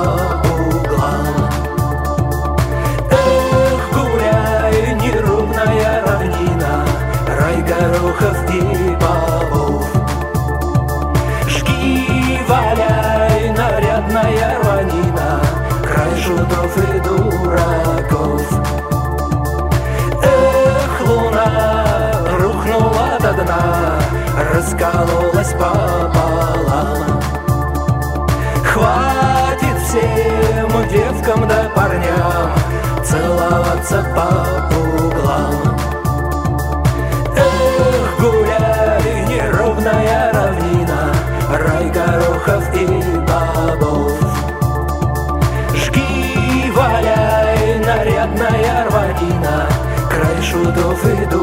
по углам. Эх, гуляй, неровная равнина, рай горохов и бобов. Жги, валяй, нарядная рванина, край шутов и дураков. Эх, луна рухнула до дна, раскололась пополам. Хватит всем девкам да парням целоваться по углам. Эх, гуляй, неровная равнина, рай горохов и бобов. Жги, валяй, нарядная рванина, край шутов и дураков.